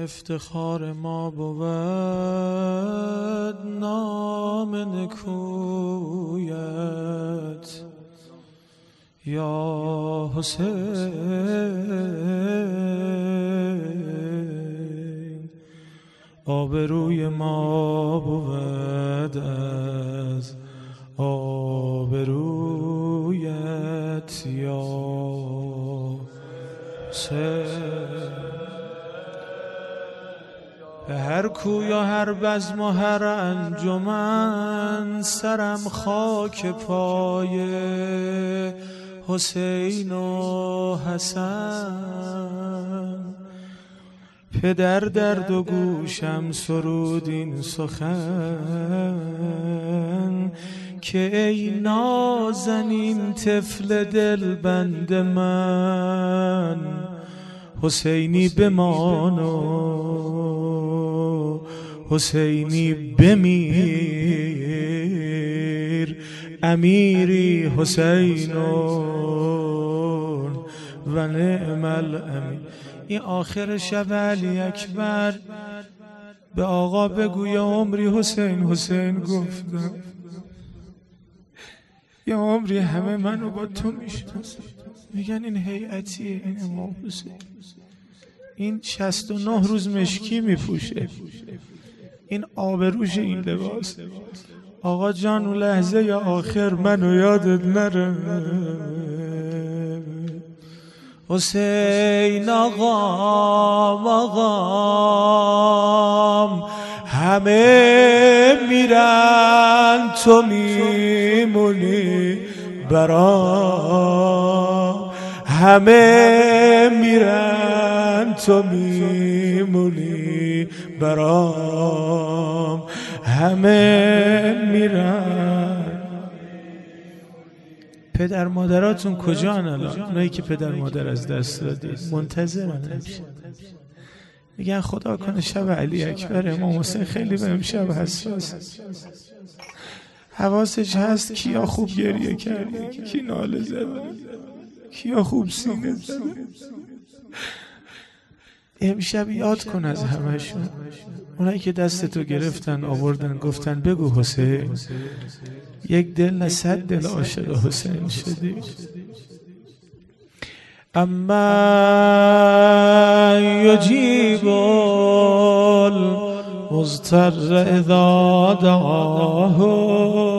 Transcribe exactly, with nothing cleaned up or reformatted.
افتخار ما بود نام نکویت یا حسین، آبروی ما بود از آبرویت یا حسین. به هر کو یا هر بزم و هر انجمن سرم خاک پای حسین و حسن. پدر در دو گوشم سرود این سخن که ای نازنین طفل دلبند من، حسینی بمان و حسینی بمیر، امیری حسین و نعم الامیر. این آخر شب علی اکبر به آقا بگو یا عمری حسین حسین گفتم، یا عمری همه منو با تو میشناسن. میگن این هیئتیه، این امام حسین، این شصت و نه روز مشکی میپوشه، این آبروش این لباس. آقا جان اون لحظه یا آخر منو یادت نره. حسین آقام آقام همه میرن تو میمونی برام، همه میرن تو میمونی برام، همه میرن. پدر مادراتون کجان الان؟ اونایی که پدر مادر از دست دادید منتظرن همیشه، میگن خدا کنه شب علی اکبر امام حسین خیلی به امشب حساس، حواسش هست کیا خوب گریه کرده، کی ناله زده، کیا خوب سینه زده. امشب یاد کن از همشون، اونایی که دستتو گرفتن آوردن گفتن بگو حسین، یک دل نه صد دل عاشق حسین شدی. اما یجیب المضطر اذا دعاه